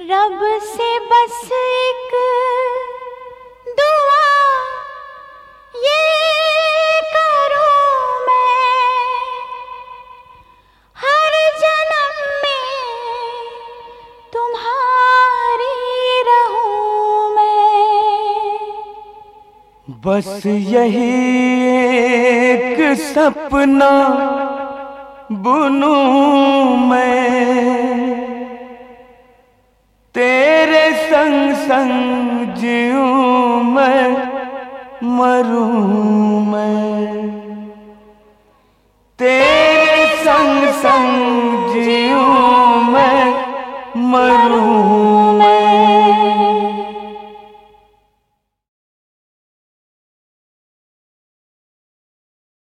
रब से बस एक दुआ ये करूं मैं, हर जन्म में तुम्हारी रहूं मैं। बस यही एक सपना बुनूं मैं, तेरे संग संग जीऊं मैं, मरूं मैं। तेरे संग संग जीऊं मैं, मरूं